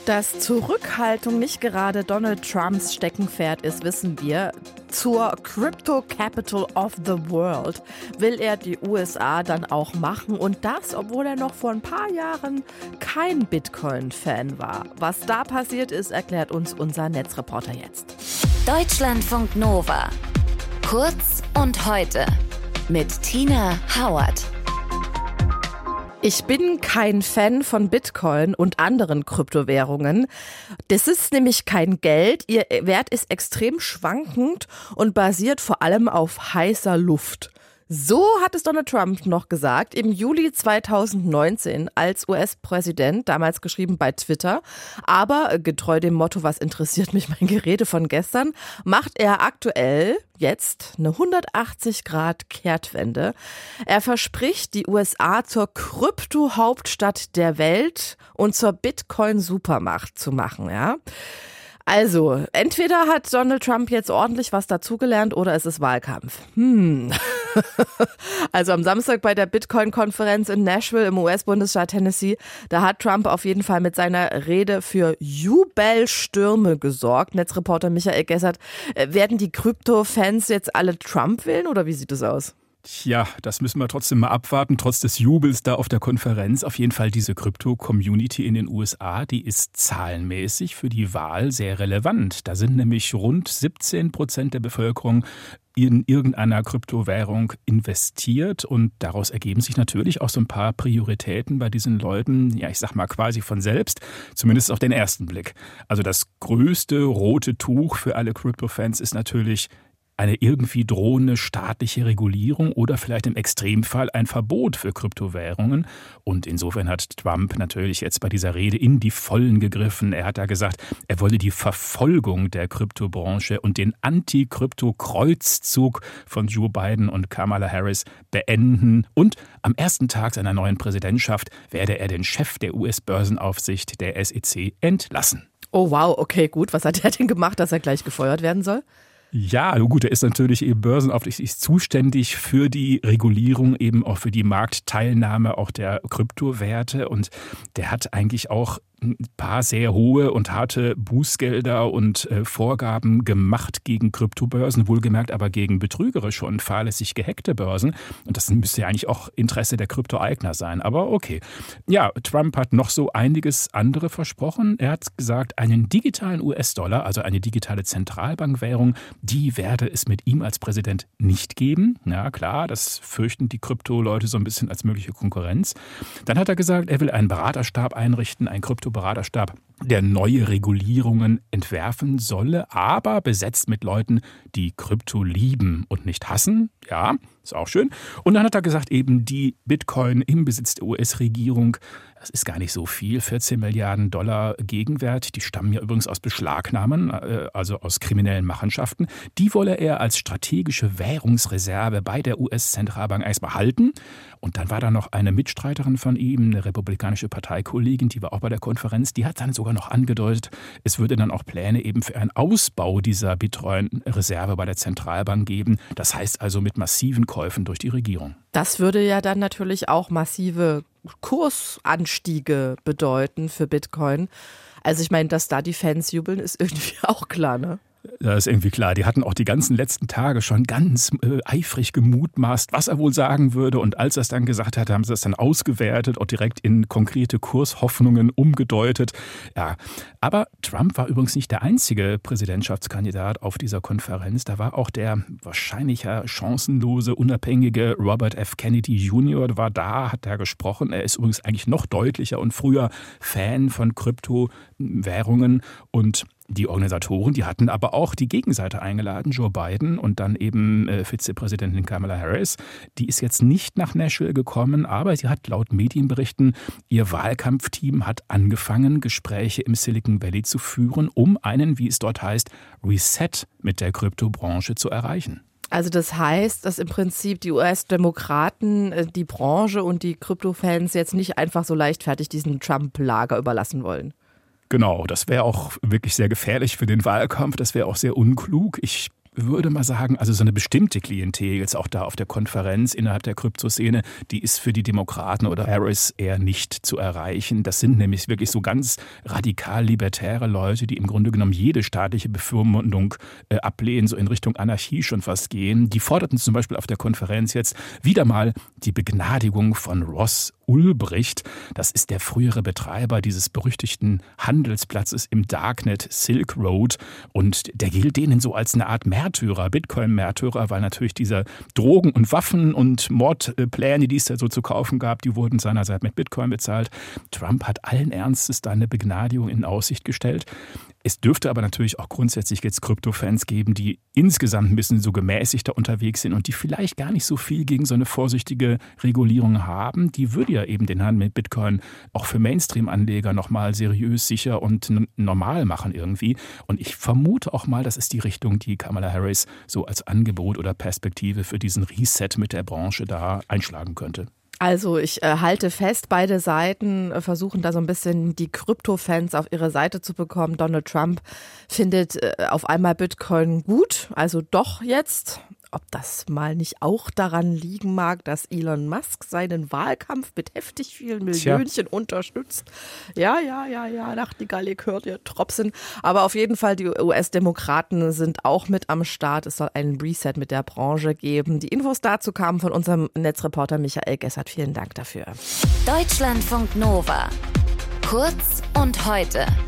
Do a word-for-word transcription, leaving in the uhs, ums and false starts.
Dass Zurückhaltung nicht gerade Donald Trumps Steckenpferd ist, wissen wir. Zur Crypto Capital of the World will er die U S A dann auch machen. Und das, obwohl er noch vor ein paar Jahren kein Bitcoin-Fan war. Was da passiert ist, erklärt uns unser Netzreporter jetzt. Deutschlandfunk Nova. Kurz und heute mit Tina Howard. Ich bin kein Fan von Bitcoin und anderen Kryptowährungen. Das ist nämlich kein Geld. Ihr Wert ist extrem schwankend und basiert vor allem auf heißer Luft. So hat es Donald Trump noch gesagt im Juli zweitausendneunzehn als U S-Präsident, damals geschrieben bei Twitter. Aber getreu dem Motto, was interessiert mich mein Gerede von gestern, macht er aktuell jetzt eine hundertachtzig Grad Kehrtwende. Er verspricht, die U S A zur Krypto-Hauptstadt der Welt und zur Bitcoin-Supermacht zu machen, ja. Also, entweder hat Donald Trump jetzt ordentlich was dazugelernt oder es ist Wahlkampf. Hm. Also am Samstag bei der Bitcoin-Konferenz in Nashville im U S-Bundesstaat Tennessee, da hat Trump auf jeden Fall mit seiner Rede für Jubelstürme gesorgt. Netzreporter Michael Gessert, werden die Krypto-Fans jetzt alle Trump wählen oder wie sieht es aus? Tja, das müssen wir trotzdem mal abwarten, trotz des Jubels da auf der Konferenz. Auf jeden Fall diese Krypto-Community in den U S A, die ist zahlenmäßig für die Wahl sehr relevant. Da sind nämlich rund siebzehn Prozent der Bevölkerung in irgendeiner Kryptowährung investiert und daraus ergeben sich natürlich auch so ein paar Prioritäten bei diesen Leuten, ja ich sag mal quasi von selbst, zumindest auf den ersten Blick. Also das größte rote Tuch für alle Krypto-Fans ist natürlich eine irgendwie drohende staatliche Regulierung oder vielleicht im Extremfall ein Verbot für Kryptowährungen. Und insofern hat Trump natürlich jetzt bei dieser Rede in die Vollen gegriffen. Er hat da gesagt, er wolle die Verfolgung der Kryptobranche und den Anti-Krypto-Kreuzzug von Joe Biden und Kamala Harris beenden. Und am ersten Tag seiner neuen Präsidentschaft werde er den Chef der U S-Börsenaufsicht, der S E C, entlassen. Oh wow, okay, gut. Was hat er denn gemacht, dass er gleich gefeuert werden soll? Ja, gut, er ist natürlich eben Börsenaufsicht, ist zuständig für die Regulierung, eben auch für die Marktteilnahme auch der Kryptowerte und der hat eigentlich auch ein paar sehr hohe und harte Bußgelder und äh, Vorgaben gemacht gegen Kryptobörsen, wohlgemerkt aber gegen betrügerische und fahrlässig gehackte Börsen. Und das müsste ja eigentlich auch Interesse der Kryptoeigner sein. Aber okay. Ja, Trump hat noch so einiges andere versprochen. Er hat gesagt, einen digitalen U S-Dollar, also eine digitale Zentralbankwährung, die werde es mit ihm als Präsident nicht geben. Ja, klar, das fürchten die Krypto-Leute so ein bisschen als mögliche Konkurrenz. Dann hat er gesagt, er will einen Beraterstab einrichten, ein Krypto Beraterstab, der neue Regulierungen entwerfen solle, aber besetzt mit Leuten, die Krypto lieben und nicht hassen. Ja, ist auch schön. Und dann hat er gesagt, eben die Bitcoin im Besitz der U S-Regierung, das ist gar nicht so viel, vierzehn Milliarden Dollar Gegenwert, die stammen ja übrigens aus Beschlagnahmen, also aus kriminellen Machenschaften. Die wolle er als strategische Währungsreserve bei der U S-Zentralbank erstmal halten. Und dann war da noch eine Mitstreiterin von ihm, eine republikanische Parteikollegin, die war auch bei der Konferenz, die hat dann sogar noch angedeutet, es würde dann auch Pläne eben für einen Ausbau dieser Bitcoin-Reserve bei der Zentralbank geben. Das heißt also mit massiven Käufen durch die Regierung. Das würde ja dann natürlich auch massive Kursanstiege bedeuten für Bitcoin. Also ich meine, dass da die Fans jubeln, ist irgendwie auch klar, ne? Das ist irgendwie klar. Die hatten auch die ganzen letzten Tage schon ganz äh, eifrig gemutmaßt, was er wohl sagen würde. Und als er es dann gesagt hat, haben sie es dann ausgewertet und direkt in konkrete Kurshoffnungen umgedeutet. Ja, aber Trump war übrigens nicht der einzige Präsidentschaftskandidat auf dieser Konferenz. Da war auch der wahrscheinlich chancenlose, unabhängige Robert F. Kennedy Junior war da, hat da gesprochen. Er ist übrigens eigentlich noch deutlicher und früher Fan von Kryptowährungen und die Organisatoren, die hatten aber auch die Gegenseite eingeladen, Joe Biden und dann eben äh, Vizepräsidentin Kamala Harris. Die ist jetzt nicht nach Nashville gekommen, aber sie hat laut Medienberichten, ihr Wahlkampfteam hat angefangen, Gespräche im Silicon Valley zu führen, um einen, wie es dort heißt, Reset mit der Kryptobranche zu erreichen. Also das heißt, dass im Prinzip die U S-Demokraten die Branche und die Kryptofans jetzt nicht einfach so leichtfertig diesen Trump-Lager überlassen wollen. Genau, das wäre auch wirklich sehr gefährlich für den Wahlkampf, das wäre auch sehr unklug. Ich würde mal sagen, also so eine bestimmte Klientel jetzt auch da auf der Konferenz innerhalb der Kryptoszene, die ist für die Demokraten oder Harris eher nicht zu erreichen. Das sind nämlich wirklich so ganz radikal libertäre Leute, die im Grunde genommen jede staatliche Bevormundung äh, ablehnen, so in Richtung Anarchie schon fast gehen. Die forderten zum Beispiel auf der Konferenz jetzt wieder mal die Begnadigung von Ross Ulbricht. Das ist der frühere Betreiber dieses berüchtigten Handelsplatzes im Darknet Silk Road und der gilt denen so als eine Art Märtyrer, Bitcoin-Märtyrer, weil natürlich diese Drogen und Waffen und Mordpläne, die es da so zu kaufen gab, die wurden seinerzeit mit Bitcoin bezahlt. Trump hat allen Ernstes da eine Begnadigung in Aussicht gestellt. Es dürfte aber natürlich auch grundsätzlich jetzt Krypto-Fans geben, die insgesamt ein bisschen so gemäßigter unterwegs sind und die vielleicht gar nicht so viel gegen so eine vorsichtige Regulierung haben. Die würde ja eben den Handel mit Bitcoin auch für Mainstream-Anleger nochmal seriös, sicher und n- normal machen irgendwie. Und ich vermute auch mal, das ist die Richtung, die Kamala Harris so als Angebot oder Perspektive für diesen Reset mit der Branche da einschlagen könnte. Also ich äh, halte fest, beide Seiten äh, versuchen da so ein bisschen die Krypto-Fans auf ihre Seite zu bekommen. Donald Trump findet äh, auf einmal Bitcoin gut, also doch jetzt. Ob das mal nicht auch daran liegen mag, dass Elon Musk seinen Wahlkampf mit heftig vielen Millionchen Tja. unterstützt. Ja, ja, ja, ja, Nachtigall, ihr hört ihr Tropfen. Aber auf jeden Fall, die U S-Demokraten sind auch mit am Start. Es soll einen Reset mit der Branche geben. Die Infos dazu kamen von unserem Netzreporter Michael Gessert. Vielen Dank dafür. Deutschlandfunk Nova. Kurz und heute.